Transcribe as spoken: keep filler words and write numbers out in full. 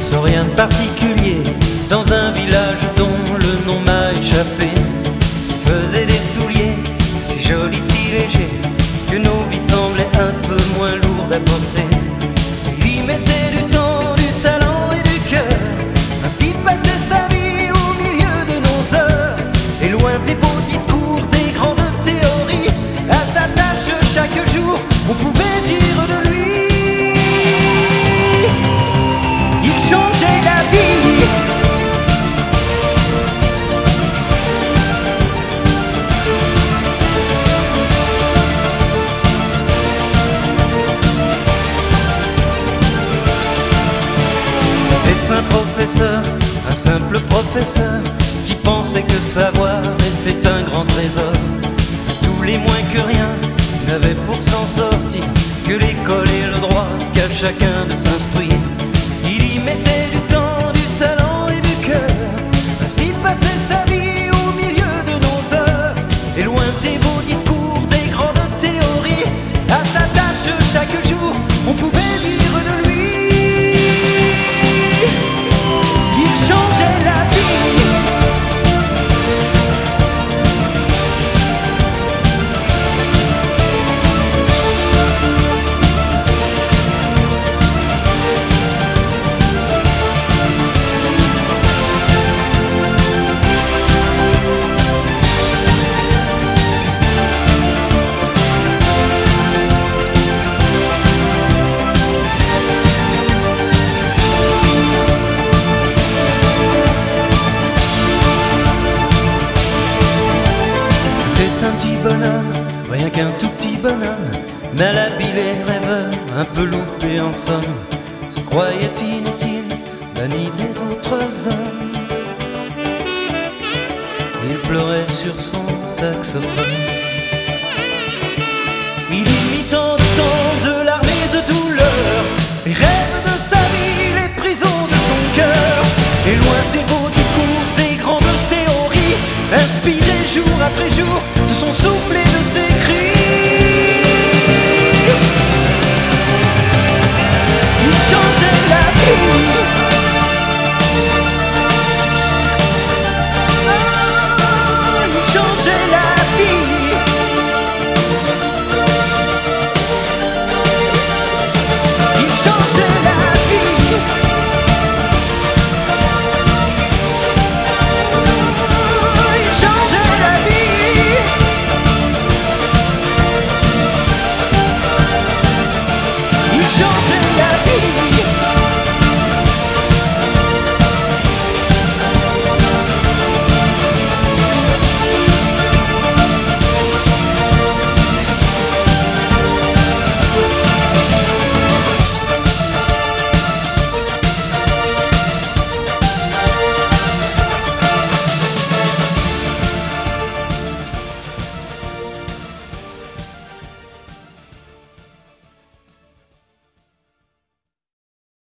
sans rien de particulier, dans un village dont le nom m'a échappé. Il faisait des souliers si jolis, si légers, que nos vies semblaient un peu moins lourdes à porter. Il y mettait du temps, du talent et du cœur, ainsi passait sa vie au milieu de nos heures. Et loin des beaux discours, des grandes théories, à sa tâche chaque jour, on pouvait dire de lui: il changeait la vie. C'était un professeur, un simple professeur, qui pensait que savoir était un grand trésor. Tous les moins que rien n'avaient pour s'en sortir que l'école et le droit qu'à chacun de s'instruire. Il y mettait du temps, du talent et du cœur, ainsi passait sa vie au milieu de nos heures. Et loin des beaux discours, des grandes théories, à sa tâche chaque jour, on pouvait dire de lui: il changeait la vie. Rien qu'un tout petit bonhomme, malhabile et rêveur, un peu loupé en somme, se croyait inutile, banni des autres hommes. Il pleurait sur son saxophone. Il y mit tant de temps, de larmes et de douleur, et